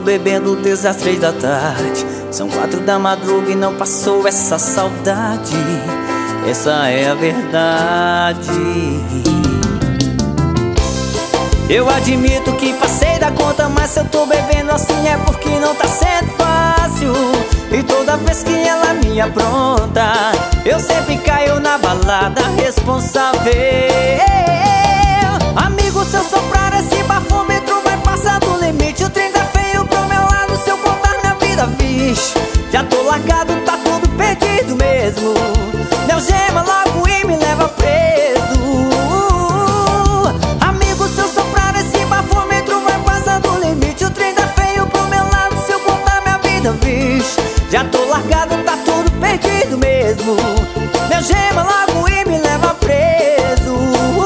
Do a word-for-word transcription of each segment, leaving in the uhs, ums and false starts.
bebendo desde as três da tarde. São quatro da madruga e não passou essa saudade. Essa é a verdade. Eu admito que passei da conta, mas se eu tô bebendo assim é porque não tá sendo fácil. E toda vez que ela me apronta, eu sempre caio na balada responsável. Amigo, se eu soprar esse bafômetro vai passar do limite. O trem tá feio pro meu lado, se eu contar minha vida, vixe, já tô largado, tá tudo perdido mesmo. Meu gema logo e me leva preso. Amigo, se eu soprar esse bafômetro vai passar do limite. O trem tá feio pro meu lado, se eu contar minha vida, vixe, já tô largado, tá tudo perdido mesmo. Meu gema logo e me leva preso.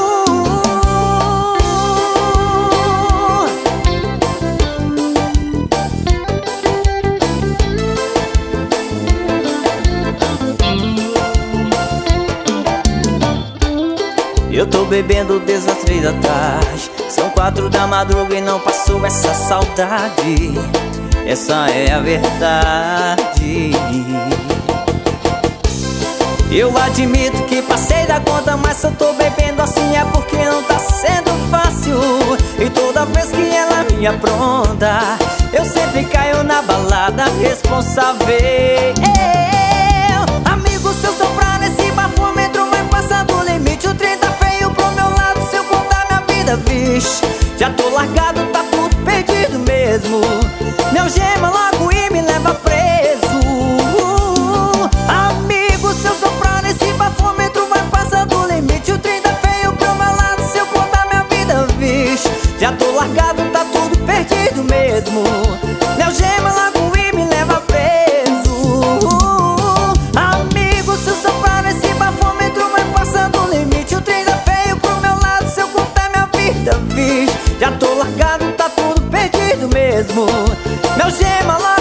Eu tô bebendo desde as três da tarde. São quatro da madruga e não passou essa saudade. Essa é a verdade. Eu admito que passei da conta, mas se eu tô bebendo assim é porque não tá sendo fácil. E toda vez que ela me apronta, eu sempre caio na balada responsável. Amigo, se eu soprar nesse bafômetro vai passar do limite. O trem tá feio pro meu lado, se eu contar minha vida, vixe, já tô largado, tá tudo perdido mesmo. Meu gema logo e me leva preso. Amigo, se eu soprar nesse bafômetro vai passar do limite. O trem tá feio pro meu lado, se eu contar minha vida, vixe, já tô largado, tá tudo perdido mesmo. Meu gema logo e me leva preso. Amigo, se eu soprar nesse bafômetro vai passar do limite. O trem tá feio pro meu lado, se eu contar minha vida, vixe, já tô largado, tá tudo perdido mesmo. Meu gema logo